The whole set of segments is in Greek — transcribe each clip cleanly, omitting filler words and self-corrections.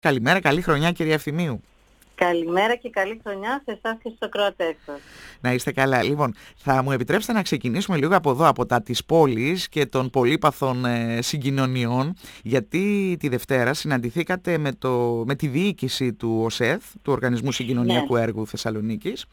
Καλημέρα, καλή χρονιά κυρία Ευθυμίου. Καλημέρα και καλή χρονιά σε εσάς και στους ακροατές σας. Να είστε καλά. Λοιπόν, θα μου επιτρέψετε να ξεκινήσουμε λίγο από εδώ, από τα της πόλης και των πολύπαθων συγκοινωνιών, γιατί τη Δευτέρα συναντηθήκατε με τη διοίκηση του ΟΣΕΘ, του Οργανισμού Συγκοινωνιακού Έργου Θεσσαλονίκης,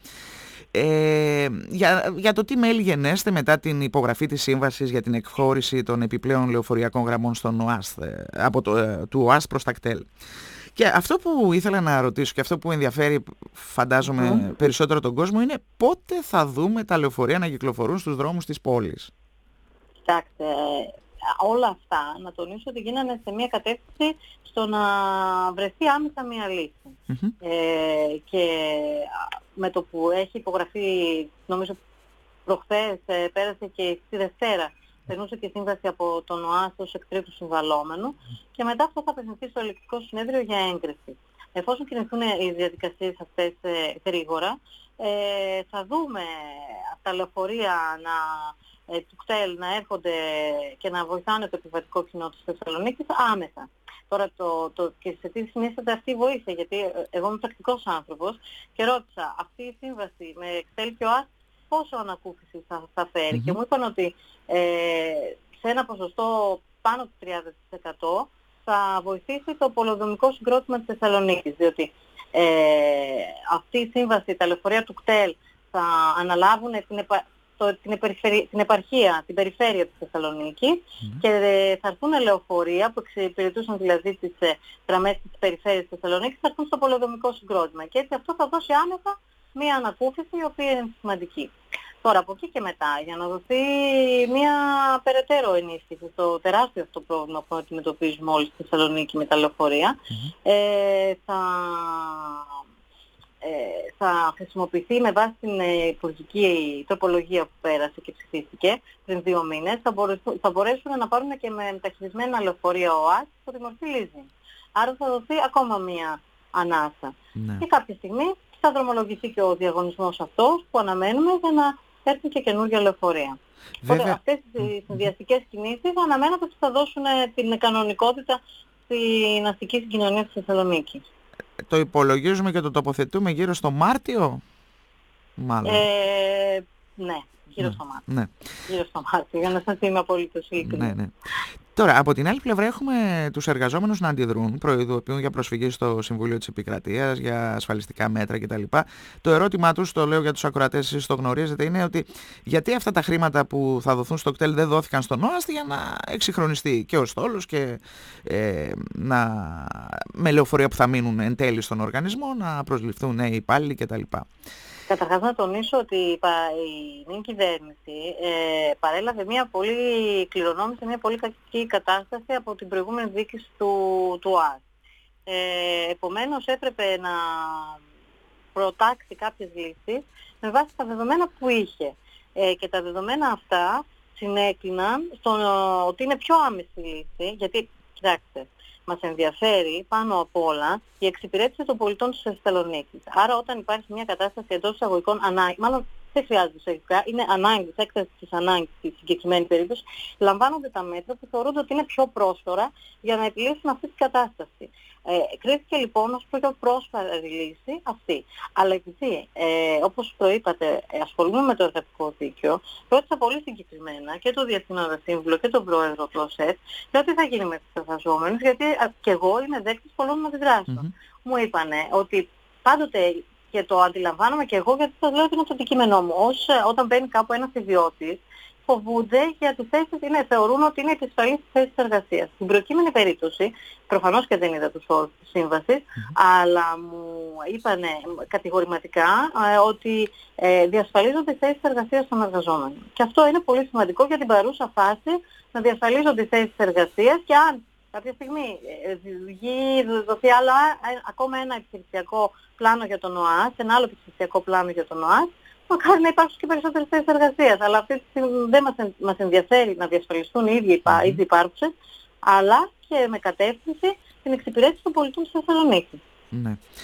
για το τι μέλη γενέστε μετά την υπογραφή της σύμβασης για την εκχώρηση των επιπλέον λεωφορειακών γραμμών στον ΟΑΣ, του ΟΑΣ προς τα ΚΤΕΛ. Και αυτό που ήθελα να ρωτήσω και αυτό που ενδιαφέρει φαντάζομαι περισσότερο τον κόσμο είναι πότε θα δούμε τα λεωφορεία να κυκλοφορούν στους δρόμους της πόλης. Κοιτάξτε, όλα αυτά να τονίσω ότι γίνανε σε μια κατεύθυνση στο να βρεθεί άμεσα μια λύση. Και με το που έχει υπογραφεί, νομίζω προχθές πέρασε και τη Δευτέρα, περνούσε και σύμβαση από τον ΟΑΣ ως εκ τρίτου συμβαλόμενου και μετά αυτό θα απευθυνθεί στο Ελεκτικό Συνέδριο για έγκριση. Εφόσον κινηθούν οι διαδικασίες αυτές γρήγορα, θα δούμε τα λεωφορεία του ΚΤΕΛ να έρχονται και να βοηθάνε το επιβατικό κοινό της Θεσσαλονίκης άμεσα. Τώρα και σε τι συνίσταται αυτή η βοήθεια, γιατί εγώ είμαι πρακτικός άνθρωπος και ρώτησα αυτή η σύμβαση με ΚΤΕΛ και ΟΑΣ πόσο ανακούφιση θα φέρει και μου είπαν ότι σε ένα ποσοστό πάνω του 30% θα βοηθήσει το πολεοδομικό συγκρότημα της Θεσσαλονίκης, διότι αυτή η σύμβαση, τα λεωφορεία του ΚΤΕΛ θα αναλάβουν την επαρχία, την περιφέρεια της Θεσσαλονίκης και θα έρθουν λεωφορεία που εξυπηρετούσαν δηλαδή τις γραμμές της περιφέρειας της Θεσσαλονίκης, θα έρθουν στο πολεοδομικό συγκρότημα και έτσι αυτό θα δώσει άμεσα μια ανακούφιση η οποία είναι σημαντική. Τώρα από εκεί και μετά, για να δοθεί μια περαιτέρω ενίσχυση στο τεράστιο αυτό πρόβλημα που αντιμετωπίζουμε όλοι στη Θεσσαλονίκη με τα λεωφορεία, θα χρησιμοποιηθεί με βάση την υπουργική τροπολογία που πέρασε και ψηφίστηκε πριν 2 μήνες, θα μπορέσουν να πάρουν και με μεταχειρισμένα λεωφορεία ΟΑΣ από τη μορφή leasing. Άρα θα δοθεί ακόμα μια ανάσα. Και κάποια στιγμή θα δρομολογηθεί και ο διαγωνισμός αυτός που αναμένουμε για να έρθουν και καινούργια λεωφορεία. Οπότε αυτές οι συνδυαστικές κινήσεις αναμένονται ότι θα δώσουν την κανονικότητα στην αστική συγκοινωνία της Θεσσαλονίκης. Το υπολογίζουμε και το τοποθετούμε γύρω στο Μάρτιο, μάλλον. Ναι, γύρω στο Μάρτιο. Γύρω στο Μάρτιο, για να σας είμαι απολύτως ειλικρινής. Τώρα, από την άλλη πλευρά έχουμε τους εργαζόμενους να αντιδρούν, προειδοποιούν για προσφυγή στο Συμβούλιο της Επικρατείας, για ασφαλιστικά μέτρα κτλ. Το ερώτημά τους, το λέω για τους ακροατές, εσείς το γνωρίζετε, είναι ότι γιατί αυτά τα χρήματα που θα δοθούν στο ΚΤΕΛ δεν δόθηκαν στον ΟΑΣ για να εξυγχρονιστεί και ο στόλος και με λεωφορεία που θα μείνουν εν τέλει στον οργανισμό να προσληφθούν νέοι υπάλληλοι κτλ. Καταρχάς να τονίσω ότι η νέα κυβέρνηση παρέλαβε κληρονόμησε μια πολύ κακή κατάσταση από την προηγούμενη διοίκηση του ΟΑΣ. Επομένως έπρεπε να προτάξει κάποιες λύσεις με βάση τα δεδομένα που είχε. Και τα δεδομένα αυτά συνέκλειναν στο ότι είναι πιο άμεση λύση, γιατί κοιτάξτε, μας ενδιαφέρει πάνω απ' όλα η εξυπηρέτηση των πολιτών της Θεσσαλονίκης. Άρα όταν υπάρχει μια κατάσταση εντός εισαγωγικών μάλλον δεν χρειάζεται εισαγωγικά, είναι ανάγκης, έκταση της ανάγκης στη συγκεκριμένη περίπτωση, λαμβάνονται τα μέτρα που θεωρούνται ότι είναι πιο πρόσφορα για να επιλύσουν αυτή την κατάσταση. Κρίθηκε λοιπόν ως πιο πρόσφατη λύση αυτή. Αλλά επειδή, όπως προείπατε, ασχολούμαι με το εργατικό δίκαιο, ρώτησα πολύ συγκεκριμένα και τον Διευθύνοντα Σύμβουλο και τον Πρόεδρο του ΟΣΕΘ για τι θα γίνει με τους εργαζόμενους, γιατί και εγώ είμαι δέκτης πολλών αντιδράσεων. Μου είπανε ότι πάντοτε, και το αντιλαμβάνομαι και εγώ γιατί σας λέω ότι είναι το αντικείμενό μου, όταν μπαίνει κάπου ένας ιδιώτης, φοβούνται για τις θέσεις, θεωρούν ότι είναι επισφαλής της θέσης εργασίας. Στην προκείμενη περίπτωση, προφανώς και δεν είδα τους όρους της σύμβασης, αλλά μου είπανε κατηγορηματικά ότι διασφαλίζονται οι θέσεις εργασίας των εργαζόμενων. Και αυτό είναι πολύ σημαντικό για την παρούσα φάση, να διασφαλίζονται οι θέσεις εργασίας και αν κάποια στιγμή δοθεί ακόμα ένα επιχειρησιακό πλάνο για τον ΟΑΣ, ένα άλλο επιχειρησιακό πλάνο για τον ΟΑΣ, μακάρι να υπάρξουν και περισσότερες θέσεις εργασίας. Αλλά αυτή τη στιγμή δεν μας ενδιαφέρει να διασφαλιστούν οι ήδη υπάρχουσες, αλλά και με κατεύθυνση την εξυπηρέτηση των πολιτών της Θεσσαλονίκης. Ναι.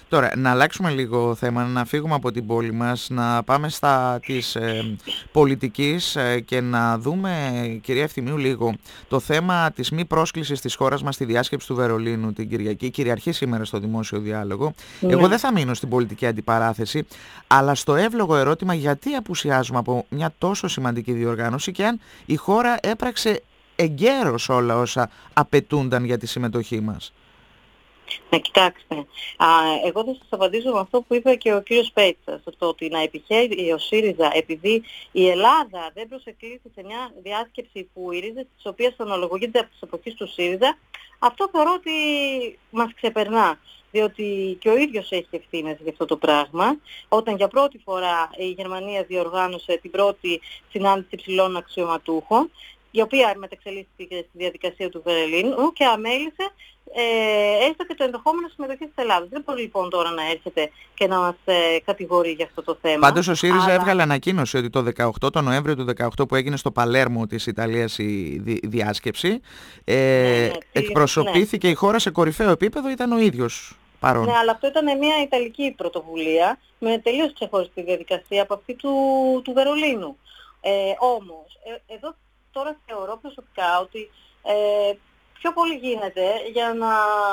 Τώρα, να αλλάξουμε λίγο θέμα, να φύγουμε από την πόλη μας, να πάμε στα της πολιτικής και να δούμε, κυρία Ευθυμίου, λίγο το θέμα της μη πρόσκλησης της χώρας μας στη διάσκεψη του Βερολίνου την Κυριακή. Κυριαρχεί σήμερα στο δημόσιο διάλογο. Εγώ δεν θα μείνω στην πολιτική αντιπαράθεση, αλλά στο εύλογο ερώτημα γιατί απουσιάζουμε από μια τόσο σημαντική διοργάνωση και αν η χώρα έπραξε εγκαίρως όλα όσα απαιτούνταν για τη συμμετοχή μας. Να κοιτάξτε, εγώ θα σας απαντήσω με αυτό που είπε και ο κύριος Πέτσας, το ότι να επιχαίρει ο ΣΥΡΙΖΑ επειδή η Ελλάδα δεν προσεκλήθη σε μια διάσκεψη που οι ρίζες της οποίας αναλογούνται από τις εποχές του ΣΥΡΙΖΑ, αυτό θεωρώ ότι μας ξεπερνά. Διότι και ο ίδιος έχει ευθύνες για αυτό το πράγμα. Όταν για πρώτη φορά η Γερμανία διοργάνωσε την πρώτη συνάντηση υψηλών αξιωματούχων, η οποία μεταξελίχθηκε στη διαδικασία του Βερολίνου και αμέλησε έστω και το ενδεχόμενο συμμετοχή της Ελλάδας. Δεν μπορεί λοιπόν τώρα να έρχεται και να μας κατηγορεί για αυτό το θέμα. Πάντως ο ΣΥΡΙΖΑ έβγαλε ανακοίνωση ότι το Νοέμβριο του 2018 που έγινε στο Παλέρμο της Ιταλίας η διάσκεψη, εκπροσωπήθηκε η χώρα σε κορυφαίο επίπεδο, ήταν ο ίδιος παρόν. Ναι, αλλά αυτό ήταν μια Ιταλική πρωτοβουλία με τελείως ξεχωριστή διαδικασία από αυτή του Βερολίνου. Όμως, εδώ τώρα θεωρώ προσωπικά ότι πιο πολύ γίνεται για να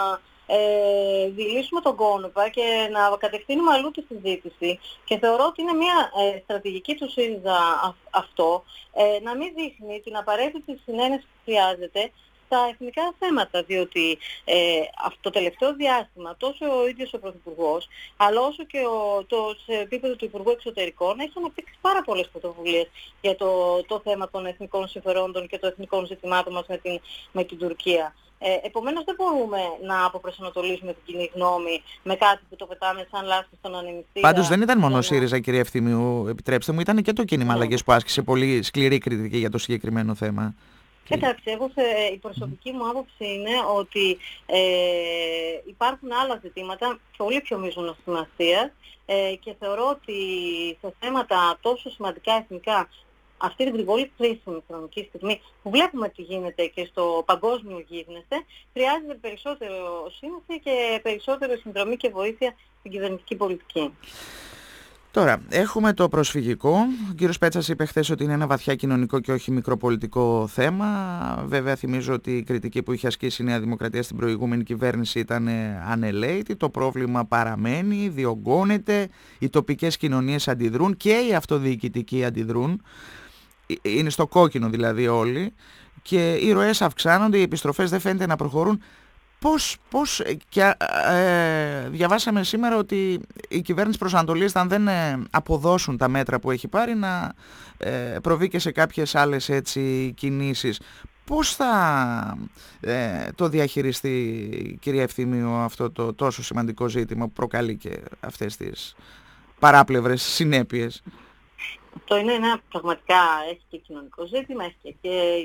δηλήσουμε τον κόνοπα και να κατευθύνουμε αλλού τη συζήτηση, και θεωρώ ότι είναι μια στρατηγική του ΣΥΡΙΖΑ αυτό, να μην δείχνει την απαραίτητη συνένεση που χρειάζεται στα εθνικά θέματα, διότι αυτό το τελευταίο διάστημα τόσο ο ίδιος ο Πρωθυπουργός, αλλά όσο και σε επίπεδο του Υπουργού Εξωτερικών έχει αναπτύξει πάρα πολλές πρωτοβουλίες για το θέμα των εθνικών συμφερόντων και των εθνικών ζητημάτων μας με την Τουρκία. Επομένως δεν μπορούμε να αποπροσανατολίσουμε την κοινή γνώμη με κάτι που το πετάμε σαν λάσπη στον ανεμιστήρα. Πάντως δεν ήταν μόνο ο ΣΥΡΙΖΑ, κυρία Ευθυμίου, επιτρέψτε μου, ήταν και το κίνημα αλλαγής που άσκησε πολύ σκληρή κριτική για το συγκεκριμένο θέμα. Κοιτάξτε, η προσωπική μου άποψη είναι ότι υπάρχουν άλλα ζητήματα πολύ πιο μείζωνος σημασίας και θεωρώ ότι σε θέματα τόσο σημαντικά εθνικά, αυτή την πολύ κρίσιμη χρονική στιγμή που βλέπουμε τι γίνεται και στο παγκόσμιο γίγνεσθε, χρειάζεται περισσότερο σύνθεση και περισσότερο συνδρομή και βοήθεια στην κυβερνητική πολιτική. Τώρα, έχουμε το προσφυγικό. Ο κύριος Πέτσας είπε χθες ότι είναι ένα βαθιά κοινωνικό και όχι μικροπολιτικό θέμα. Βέβαια, θυμίζω ότι η κριτική που είχε ασκήσει η Νέα Δημοκρατία στην προηγούμενη κυβέρνηση ήταν ανελαίτη. Το πρόβλημα παραμένει, διωγγώνεται, οι τοπικές κοινωνίες αντιδρούν και οι αυτοδιοικητικοί αντιδρούν. Είναι στο κόκκινο δηλαδή όλοι. Και οι ροές αυξάνονται, οι επιστροφές δεν φαίνεται να προχωρούν. Πώς και διαβάσαμε σήμερα ότι η κυβέρνηση προσανατολίζεται, αν δεν αποδώσουν τα μέτρα που έχει πάρει, να προβεί και σε κάποιες άλλες έτσι κινήσεις. Πώς θα το διαχειριστεί, κυρία Ευθυμίου, αυτό το τόσο σημαντικό ζήτημα που προκαλεί και αυτές τις παράπλευρες συνέπειες? Αυτό είναι ένα πραγματικά, έχει και κοινωνικό ζήτημα, έχει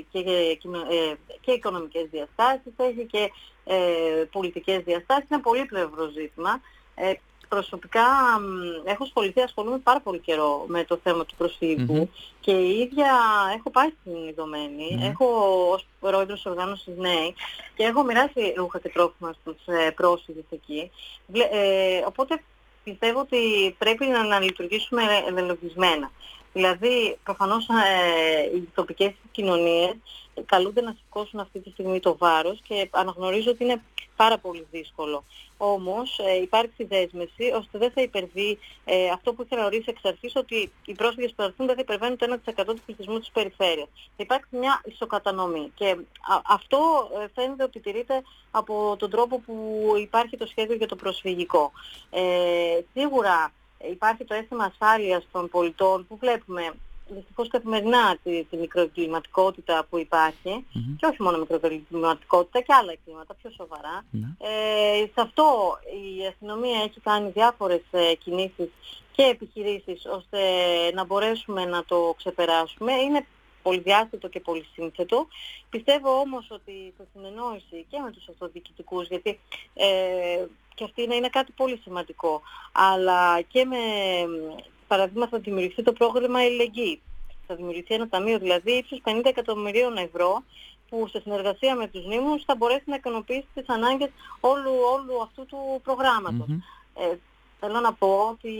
και οικονομικές διαστάσεις, έχει και πολιτικές διαστάσεις, είναι πολύπλευρο ζήτημα. Προσωπικά ασχολούμαι πάρα πολύ καιρό με το θέμα του προσφυγικού και η ίδια έχω πάει στην Ιδωμένη, έχω ως πρόεδρος οργάνωσης ΝΕΗ και έχω μοιράσει ρούχα και τρόφιμα στους πρόσφυγες εκεί. Οπότε πιστεύω ότι πρέπει να λειτουργήσουμε ενδελογισμένα. Δηλαδή, προφανώς οι τοπικές κοινωνίες καλούνται να σηκώσουν αυτή τη στιγμή το βάρος και αναγνωρίζω ότι είναι πάρα πολύ δύσκολο. Όμως υπάρχει δέσμευση ώστε δεν θα υπερβεί αυτό που είχα ορίσει εξ αρχής, ότι οι πρόσφυγες που θα έρθουν δεν θα υπερβαίνουν το 1% του πληθυσμού της περιφέρειας. Θα υπάρξει μια ισοκατανομή και αυτό φαίνεται ότι τηρείται από τον τρόπο που υπάρχει το σχέδιο για το προσφυγικό. Σίγουρα υπάρχει το αίσθημα ασφάλειας των πολιτών που βλέπουμε δυστυχώς καθημερινά τη μικροεγκληματικότητα που υπάρχει και όχι μόνο μικροεγκληματικότητα και άλλα εγκλήματα πιο σοβαρά. Σε αυτό η αστυνομία έχει κάνει διάφορες κινήσεις και επιχειρήσεις ώστε να μπορέσουμε να το ξεπεράσουμε. Είναι πολυδιάστατο και πολυσύνθετο. Πιστεύω όμως ότι σε συνεννόηση και με τους αυτοδιοικητικούς, γιατί και αυτή είναι κάτι πολύ σημαντικό, αλλά και με παραδείγμα θα δημιουργηθεί το πρόγραμμα Αλληλεγγύης. Θα δημιουργηθεί ένα ταμείο δηλαδή ύψους 50 εκατομμυρίων ευρώ που σε συνεργασία με τους Δήμους θα μπορέσει να ικανοποιήσει τις ανάγκες όλου αυτού του προγράμματος. θέλω να πω ότι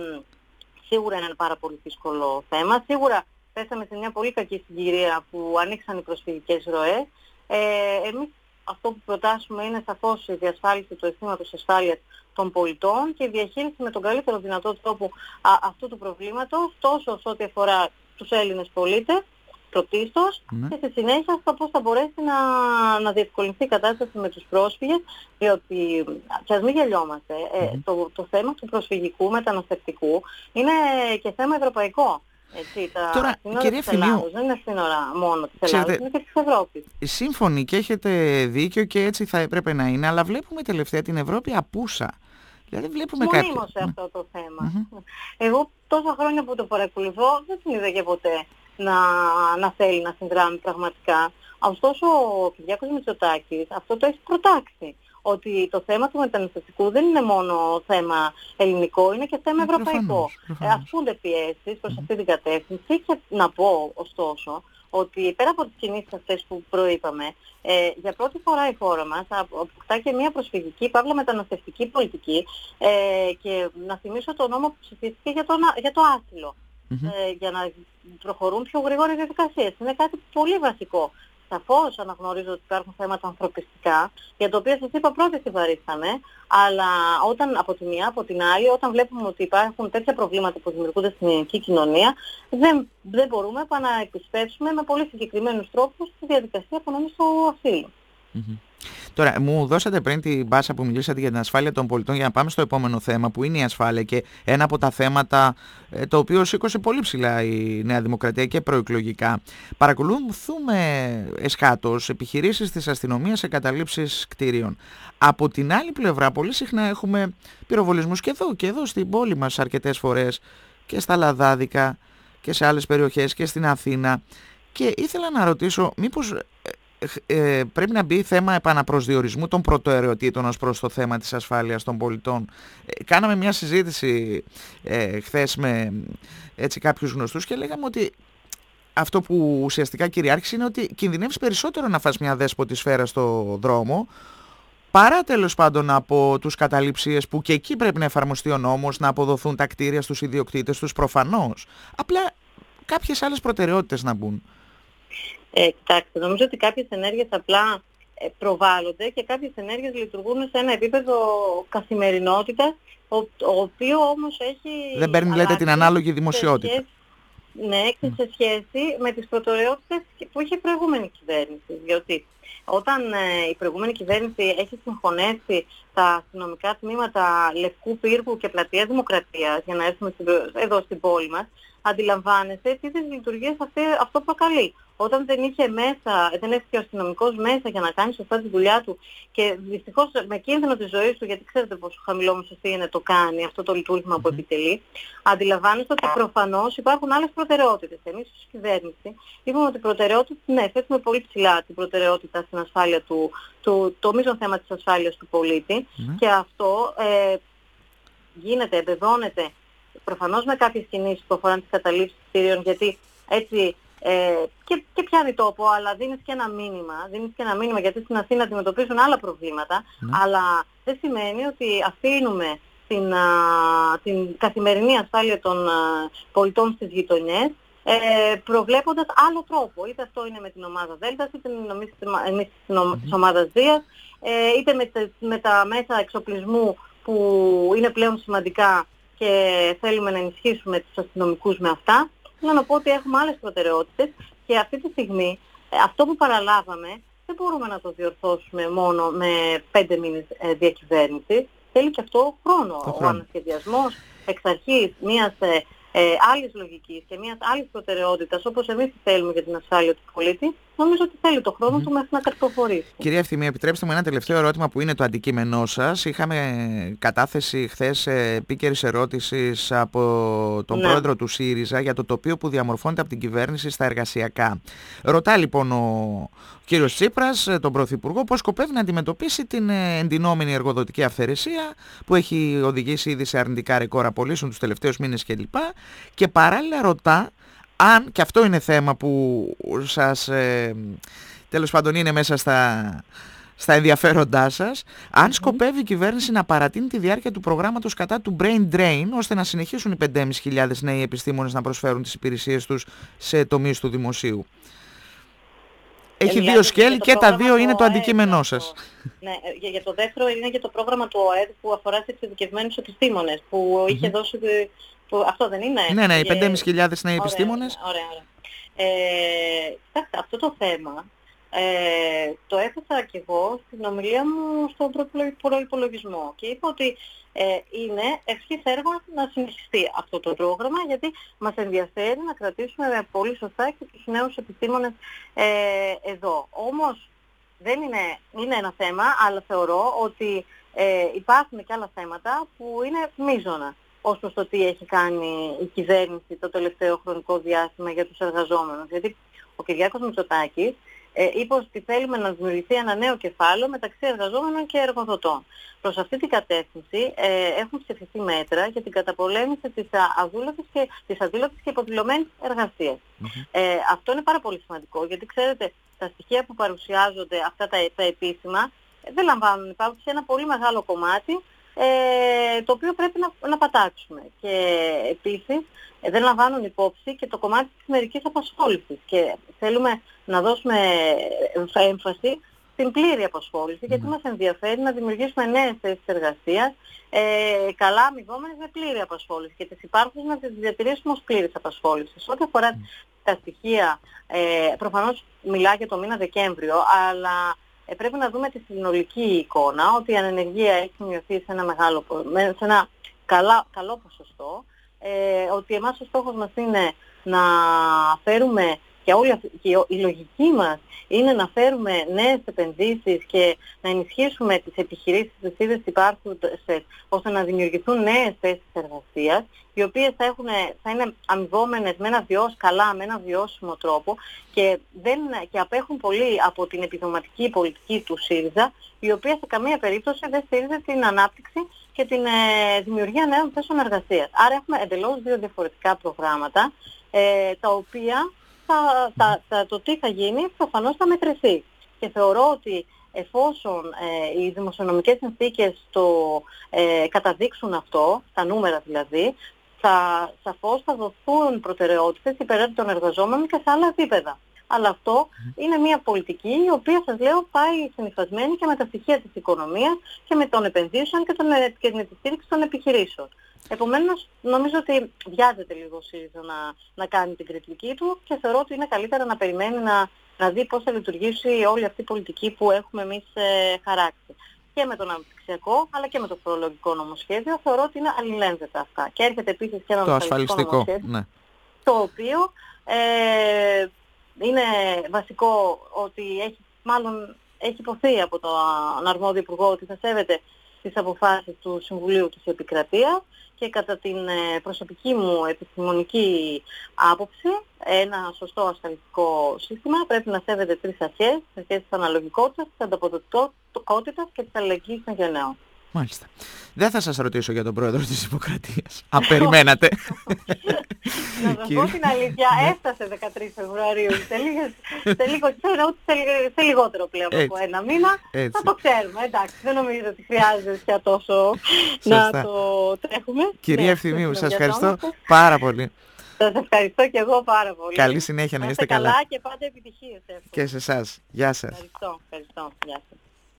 σίγουρα είναι ένα πάρα πολύ δύσκολο θέμα. Σίγουρα πέσαμε σε μια πολύ κακή συγκυρία που ανοίξαν οι προσφυγικές ροές. Εμείς αυτό που προτάσουμε είναι σαφώς η διασφάλιση του αισθήματος ασφάλειας των πολιτών και η διαχείριση με τον καλύτερο δυνατό τρόπο αυτού του προβλήματος, τόσο σε ό,τι αφορά τους Έλληνες πολίτες, πρωτίστως, και στη συνέχεια στο πώς θα μπορέσει να διευκολυνθεί η κατάσταση με τους πρόσφυγες, διότι, και ας μην γελιόμαστε, το θέμα του προσφυγικού μεταναστευτικού είναι και θέμα ευρωπαϊκό. Έτσι, τώρα, κυρία Ευθυμίου, δεν είναι σύνορα μόνο της Ελλάδας, είναι και της Ευρώπης. Σύμφωνοι, και έχετε δίκιο και έτσι θα έπρεπε να είναι, αλλά βλέπουμε τελευταία την Ευρώπη απούσα. Δηλαδή βλέπουμε μονίμως σε αυτό το θέμα. Εγώ τόσα χρόνια που το παρακολουθώ δεν την είδα και ποτέ να θέλει να συνδράμει πραγματικά. Ωστόσο ο Κυριάκος Μητσοτάκης αυτό το έχει προτάξει. Ότι το θέμα του μεταναστευτικού δεν είναι μόνο θέμα ελληνικό, είναι και θέμα ευρωπαϊκό. Ασκούνται πιέσεις προς αυτή την κατεύθυνση και να πω ωστόσο ότι πέρα από τις κινήσεις αυτές που προείπαμε, για πρώτη φορά η χώρα μας αποκτά και μια προσφυγική, παύλα μεταναστευτική πολιτική, και να θυμίσω το νόμο που ψηφίστηκε για το άσυλο, για να προχωρούν πιο γρήγορα οι διαδικασίες. Είναι κάτι πολύ βασικό. Σαφώς αναγνωρίζω ότι υπάρχουν θέματα ανθρωπιστικά, για τα οποία σας είπα πρώτη συμπαρίσταμε, αλλά όταν από τη μία, από την άλλη, όταν βλέπουμε ότι υπάρχουν τέτοια προβλήματα που δημιουργούνται στην ελληνική κοινωνία, δεν μπορούμε να επισπεύσουμε με πολύ συγκεκριμένους τρόπους τη διαδικασία απονομής του ασύλου. Τώρα, μου δώσατε πριν την πάσα που μιλήσατε για την ασφάλεια των πολιτών, για να πάμε στο επόμενο θέμα που είναι η ασφάλεια, και ένα από τα θέματα το οποίο σήκωσε πολύ ψηλά η Νέα Δημοκρατία και προεκλογικά. Παρακολουθούμε εσχάτως επιχειρήσεις της αστυνομίας σε καταλήψεις κτίριων. Από την άλλη πλευρά πολύ συχνά έχουμε πυροβολισμούς και εδώ στην πόλη μας αρκετές φορές, και στα Λαδάδικα και σε άλλες περιοχές και στην Αθήνα. Και ήθελα να ρωτήσω, μήπως πρέπει να μπει θέμα επαναπροσδιορισμού των προτεραιοτήτων ως προς το θέμα της ασφάλειας των πολιτών. Κάναμε μια συζήτηση χθες με κάποιους γνωστούς και λέγαμε ότι αυτό που ουσιαστικά κυριάρχησε είναι ότι κινδυνεύεις περισσότερο να φας μια δέσποτη σφαίρα στο δρόμο, παρά τέλος πάντων από τους καταληψίες που και εκεί πρέπει να εφαρμοστεί ο νόμος, να αποδοθούν τα κτίρια στους ιδιοκτήτες τους προφανώς. Απλά κάποιες άλλες προτεραιότητες να μπουν. Κοιτάξτε, νομίζω ότι κάποιες ενέργειες απλά προβάλλονται και κάποιες ενέργειες λειτουργούν σε ένα επίπεδο καθημερινότητας, ο οποίο όμως έχει... Δεν παίρνει, λέτε, την ανάλογη δημοσιότητα. Ναι, και σε σχέση με τις προτεραιότητες που είχε η προηγούμενη κυβέρνηση. Διότι όταν η προηγούμενη κυβέρνηση έχει συγχωνεύσει τα αστυνομικά τμήματα Λευκού Πύργου και Πλατείας Δημοκρατίας, για να έρθουμε εδώ στην πόλη μας, αντιλαμβάνεστε τι δυσλειτουργίες αυτό προκαλεί. Όταν δεν έχει και ο αστυνομικός μέσα για να κάνει σωστά τη δουλειά του, και δυστυχώς με κίνδυνο της ζωής του, γιατί ξέρετε πόσο χαμηλό μισθό είναι, το κάνει αυτό το λειτουργήμα που επιτελεί, αντιλαμβάνεστε ότι προφανώς υπάρχουν άλλες προτεραιότητες. Εμείς ως κυβέρνηση είπαμε ότι προτεραιότητα, ναι, θέτουμε πολύ ψηλά την προτεραιότητα στην ασφάλεια το μείζον θέμα της ασφάλειας του πολίτη, και αυτό γίνεται, εμπεδώνεται προφανώς με κάποιες κινήσεις που αφορούν τις καταλήψεις κτίριων, γιατί έτσι και πιάνει τόπο, αλλά δίνεις και ένα μήνυμα, γιατί στην Αθήνα αντιμετωπίζουν άλλα προβλήματα, αλλά δεν σημαίνει ότι αφήνουμε την καθημερινή ασφάλεια των πολιτών στις γειτονιές, προβλέποντας άλλο τρόπο. Είτε αυτό είναι με την ομάδα Δέλτας, είτε εμείς της ομάδας Δίας, είτε με τα μέσα εξοπλισμού που είναι πλέον σημαντικά και θέλουμε να ενισχύσουμε τους αστυνομικούς με αυτά. Θέλω να πω ότι έχουμε άλλες προτεραιότητες και αυτή τη στιγμή αυτό που παραλάβαμε δεν μπορούμε να το διορθώσουμε μόνο με 5 μήνες διακυβέρνησης. Θέλει και αυτό χρόνο. Ο ανασχεδιασμός εξ αρχής μιας άλλης λογικής και μιας άλλης προτεραιότητας, όπως εμείς θέλουμε για την ασφάλεια του πολίτη, νομίζω ότι θέλει το χρόνο του μέχρι να καρποφορήσει. Κυρία Ευθυμίου, επιτρέψτε μου ένα τελευταίο ερώτημα που είναι το αντικείμενό σας. Είχαμε κατάθεση χθες επίκαιρης ερώτησης από τον πρόεδρο του ΣΥΡΙΖΑ για το τοπίο που διαμορφώνεται από την κυβέρνηση στα εργασιακά. Ρωτά λοιπόν ο κύριος Τσίπρας, τον Πρωθυπουργό, πώς σκοπεύει να αντιμετωπίσει την εντυνόμενη εργοδοτική αυθαιρεσία που έχει οδηγήσει ήδη σε αρνητικά ρεκόρ απολύσεων τους τελευταίους μήνες κλπ. Και παράλληλα ρωτά αν, και αυτό είναι θέμα που σας τέλος πάντων είναι μέσα στα ενδιαφέροντά σας, αν σκοπεύει η κυβέρνηση να παρατείνει τη διάρκεια του προγράμματος κατά του brain drain, ώστε να συνεχίσουν οι 5.500 νέοι επιστήμονες να προσφέρουν τις υπηρεσίες τους σε τομείς του δημοσίου. Έχει δύο σκέλη και τα δύο είναι το αντικείμενό σας. Ναι, για το δεύτερο είναι και το πρόγραμμα του ΟΕΔ που αφορά σε εξειδικευμένους επιστήμονες, που είχε δώσει... αυτό δεν είναι? Ναι, οι 5.500 νέοι επιστήμονες. Ωραία. Αυτό το θέμα το έθεσα και εγώ στην ομιλία μου στον προϋπολογισμό και είπα ότι είναι ευχής έργο να συνεχιστεί αυτό το πρόγραμμα, γιατί μας ενδιαφέρει να κρατήσουμε πολύ σωστά και τους νέους επιστήμονες εδώ. Όμως δεν είναι ένα θέμα, αλλά θεωρώ ότι υπάρχουν και άλλα θέματα που είναι μείζωνα ως προς το τι έχει κάνει η κυβέρνηση το τελευταίο χρονικό διάστημα για τους εργαζόμενους. Γιατί ο Κυριάκος Μητσοτάκης είπε ότι θέλουμε να δημιουργηθεί ένα νέο κεφάλαιο μεταξύ εργαζόμενων και εργοδοτών. Προς αυτή την κατεύθυνση έχουν ψηφιστεί μέτρα για την καταπολέμηση της αδήλωτης και υποδηλωμένης εργασίας. Αυτό είναι πάρα πολύ σημαντικό, γιατί ξέρετε, τα στοιχεία που παρουσιάζονται, αυτά τα επίσημα, δεν λαμβάνουν υπόψη ένα πολύ μεγάλο κομμάτι, το οποίο πρέπει να πατάξουμε. Και επίσης δεν λαμβάνουν υπόψη και το κομμάτι της μερικής απασχόλησης. Και θέλουμε να δώσουμε έμφαση στην πλήρη απασχόληση, γιατί μας ενδιαφέρει να δημιουργήσουμε νέες θέσεις εργασίας, καλά αμοιβόμενες με πλήρη απασχόληση, και τις υπάρχουσες να τις διατηρήσουμε ως πλήρης απασχόλησης. Ό,τι αφορά τα στοιχεία, προφανώς μιλά για το μήνα Δεκέμβριο, αλλά πρέπει να δούμε τη συνολική εικόνα, ότι η ανενεργία έχει μειωθεί σε ένα καλό ποσοστό, ότι εμάς ο στόχος μας είναι να φέρουμε, και η λογική μας είναι να φέρουμε νέες επενδύσεις και να ενισχύσουμε τις επιχειρήσεις της ίδιας υπάρχουσες, ώστε να δημιουργηθούν νέες θέσεις εργασίας, οι οποίες θα είναι αμοιβόμενες με ένα βιώσιμο τρόπο και απέχουν πολύ από την επιδοματική πολιτική του ΣΥΡΙΖΑ, η οποία σε καμία περίπτωση δεν στηρίζει την ανάπτυξη και την δημιουργία νέων θέσεων εργασίας. Άρα έχουμε εντελώς δύο διαφορετικά προγράμματα, τα οποία το τι θα γίνει προφανώς θα μετρηθεί. Και θεωρώ ότι εφόσον οι δημοσιονομικές συνθήκες το καταδείξουν αυτό, τα νούμερα δηλαδή, σαφώς θα δοθούν προτεραιότητες υπέρ των εργαζόμενων και σε άλλα επίπεδα. Αλλά αυτό είναι μια πολιτική η οποία, σας λέω, πάει συνυφασμένη και με τα στοιχεία της οικονομίας και με των επενδύσεων και με τη στήριξη των επιχειρήσεων. Επομένως, νομίζω ότι βιάζεται λίγο ο ΣΥΡΙΖΑ να κάνει την κριτική του και θεωρώ ότι είναι καλύτερα να περιμένει να δει πώς θα λειτουργήσει όλη αυτή η πολιτική που έχουμε εμείς χαράξει. Και με τον αναπτυξιακό, αλλά και με το φορολογικό νομοσχέδιο, θεωρώ ότι είναι αλληλένδετα αυτά. Και έρχεται επίσης και ένα ασφαλιστικό νομοσχέδιο, ναι, το οποίο είναι βασικό ότι έχει υποθεί από τον αρμόδιο υπουργό ότι θα σέβεται τις αποφάσεις του Συμβουλίου της Επικρατείας, και κατά την προσωπική μου επιστημονική άποψη, ένα σωστό ασφαλιστικό σύστημα πρέπει να σέβεται τρεις αρχές: τις αρχές της αναλογικότητας, της ανταποδοτικότητας και της αλληλεγγύης των γενναίων. Μάλιστα. Δεν θα σας ρωτήσω για τον πρόεδρο της Δημοκρατίας. Αν περιμένατε. Να σας πω την αλήθεια, έφτασε 13 Φεβρουαρίου. Σε λιγότερο πλέον από ένα μήνα. Θα το ξέρουμε. Εντάξει, δεν νομίζω ότι χρειάζεται πια τόσο να το τρέχουμε. Κυρία Ευθυμίου, σας ευχαριστώ πάρα πολύ. Σας ευχαριστώ και εγώ πάρα πολύ. Καλή συνέχεια, να είστε καλά. Και πάντα επιτυχίες. Και σε εσάς. Γεια σας. Ευχαριστώ. Γεια σας.